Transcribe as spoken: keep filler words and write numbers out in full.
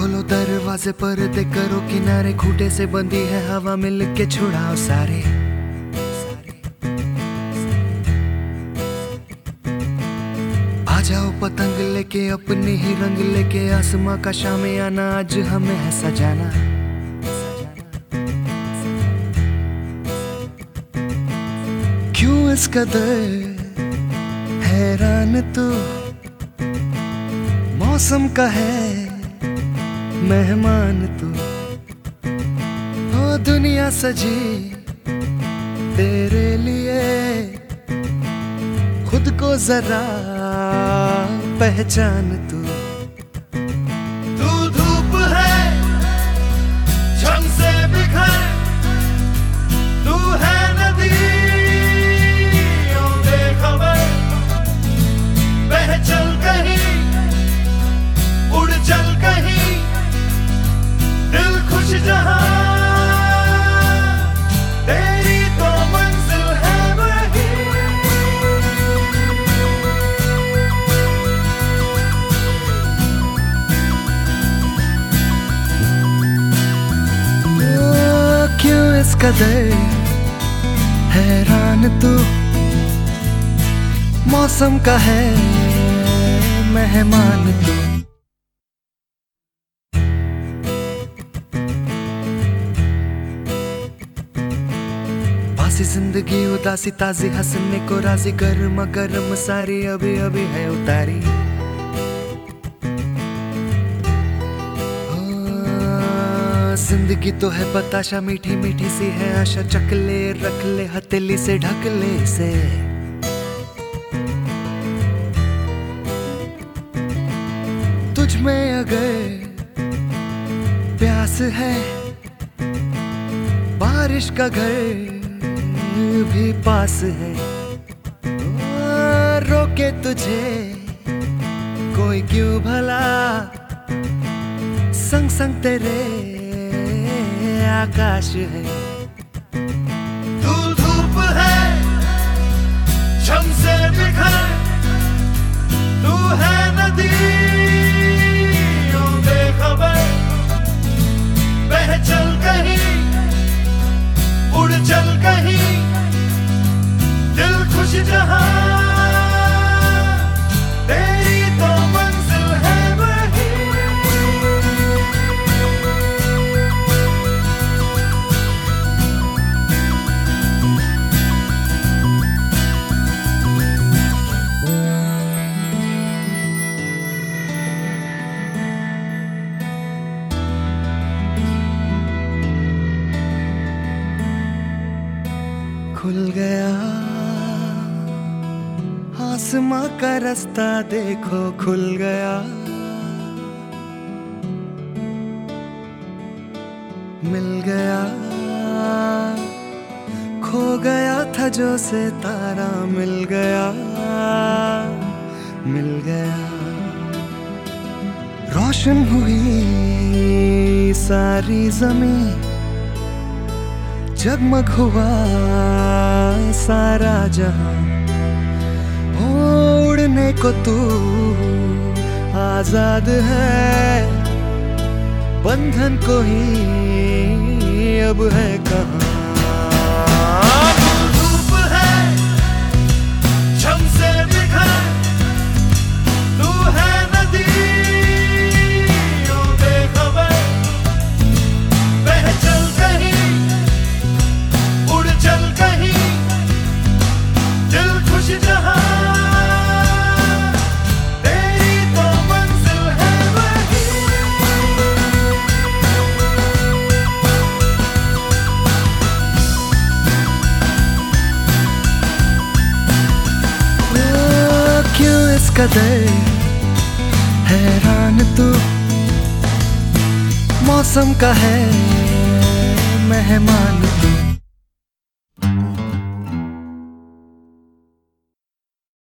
खोलो दरवाजे पर्दे करो किनारे, खूंटे से बंदी है हवा मिल के छुड़ाओ सारे। आ जाओ पतंग लेके अपने ही रंग लेके, आसमां का शामियाना आज हमें है सजाना। क्यों इस कदर हैरान तू, मौसम का है मेहमान तू। ओ दुनिया सजी तेरे लिए, खुद को जरा पहचान तू। तू धूप है झम से बिखर, तू है नदी बेखबर, बह चल कहीं उड़ चल कहीं, दिल खुश जहां तेरी तो मंजिल है वही। ओ, क्यों इस कदर हैरान तू, मौसम का है मेहमान तू। बासी जिंदगी उदासी ताजी हंसने को राजी, गर्मा गर्म सारी अभी अभी है उतारी। जिंदगी तो है बताशा मीठी मीठी सी है आशा, चकले रख ले हथेली से ढक ले से। तुझ में अगर प्यास है, बारिश का घर भी पास है। रोके तुझे कोई क्यों भला, संग संग तेरे आकाश है। तू धूप है झम से बिखर, तू है नदी बेखबर, बह चल कहीं उड़ चल कहीं, दिल खुश जहां तेरी तो मंजिल है वही। खुल गया आसमां का रास्ता देखो, खुल गया मिल गया, खो गया था जो सितारा, मिल गया मिल गया। रोशन हुई सारी जमीन, जगमग हुआ सारा जहां। उड़ने को तू आजाद है, बंधन को ही अब है कहां। धूप है झम से बिखर, तू है नदी बेखबर, बह चल कहीं उड़ चल कहीं, दिल खुश जहां तेरी तो मंजिल है वही। ओ, क्यों इस कदर हैरान तू, मौसम का है मेहमान